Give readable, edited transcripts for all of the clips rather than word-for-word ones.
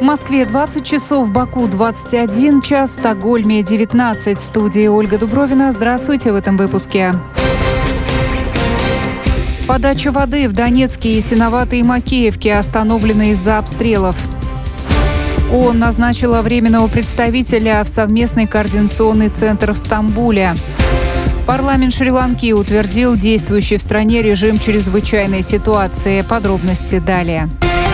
В Москве 20 часов, в Баку 21 час, в Стокгольме 19. В студии Ольга Дубровина. Здравствуйте в этом выпуске. Подача воды в Донецке, Ясиноватой и Макеевке остановлена из-за обстрелов. ООН назначила временного представителя в совместный координационный центр в Стамбуле. Парламент Шри-Ланки утвердил действующий в стране режим чрезвычайной ситуации. Подробности далее.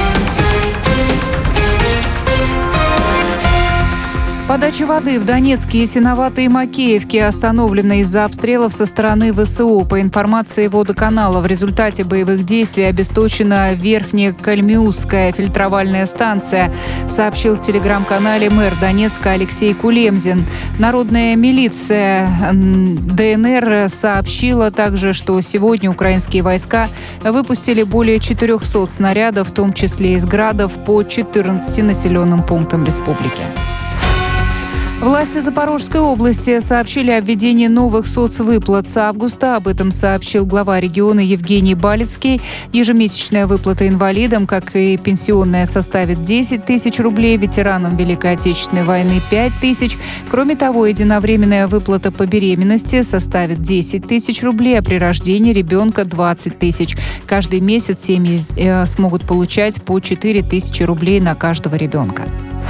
Подача воды в Донецке, Ясиноватой и Макеевке остановлена из-за обстрелов со стороны ВСУ. По информации водоканала, в результате боевых действий обесточена Верхнекальмиусская фильтровальная станция, сообщил в телеграм-канале мэр Донецка Алексей Кулемзин. Народная милиция ДНР сообщила также, что сегодня украинские войска выпустили более 400 снарядов, в том числе из градов, по 14 населенным пунктам республики. Власти Запорожской области сообщили о введении новых соцвыплат с августа. Об этом сообщил глава региона Евгений Балицкий. Ежемесячная выплата инвалидам, как и пенсионная, составит 10 тысяч рублей, ветеранам Великой Отечественной войны 5 тысяч. Кроме того, единовременная выплата по беременности составит 10 тысяч рублей, а при рождении ребенка 20 тысяч. Каждый месяц семьи смогут получать по 4 тысячи рублей на каждого ребенка.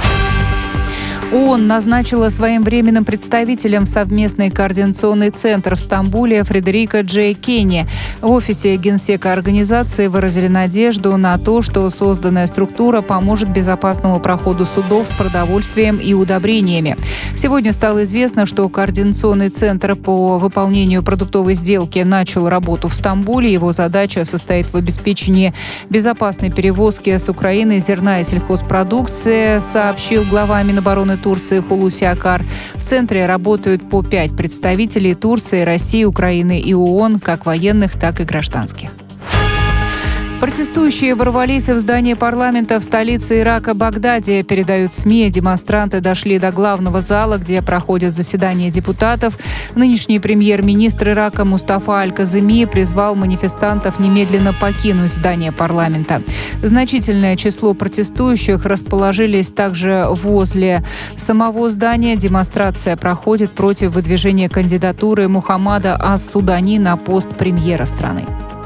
ООН назначила своим временным представителем в совместный координационный центр в Стамбуле Фредерика Джей Кенни. В офисе генсека организации выразили надежду на то, что созданная структура поможет безопасному проходу судов с продовольствием и удобрениями. Сегодня стало известно, что координационный центр по выполнению продуктовой сделки начал работу в Стамбуле. Его задача состоит в обеспечении безопасной перевозки с Украины зерна и сельхозпродукции, сообщил глава Минобороны Турции Хулуси Акар. В центре работают по 5 представителей Турции, России, Украины и ООН, как военных, так и гражданских. Протестующие ворвались в здание парламента в столице Ирака Багдаде. Передают СМИ, демонстранты дошли до главного зала, где проходят заседания депутатов. Нынешний премьер-министр Ирака Мустафа Аль-Каземи призвал манифестантов немедленно покинуть здание парламента. Значительное число протестующих расположились также возле самого здания. Демонстрация проходит против выдвижения кандидатуры Мухаммада Ас-Судани на пост премьера страны.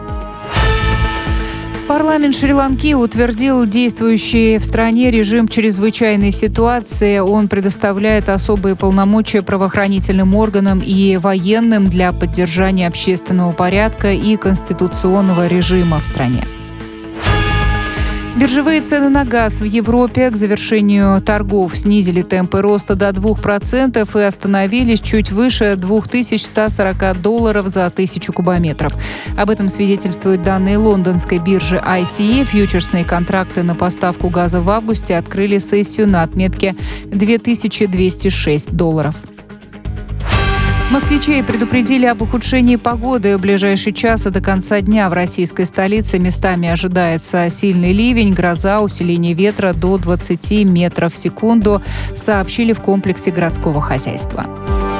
Парламент Шри-Ланки утвердил действующий в стране режим чрезвычайной ситуации. Он предоставляет особые полномочия правоохранительным органам и военным для поддержания общественного порядка и конституционного режима в стране. Биржевые цены на газ в Европе к завершению торгов снизили темпы роста до 2% и остановились чуть выше $2140 за 1000 кубометров. Об этом свидетельствуют данные лондонской биржи ICE. Фьючерсные контракты на поставку газа в августе открыли сессию на отметке $2206. Москвичей предупредили об ухудшении погоды. В ближайшие часы до конца дня в российской столице местами ожидается сильный ливень, гроза, усиление ветра до 20 метров в секунду, сообщили в комплексе городского хозяйства.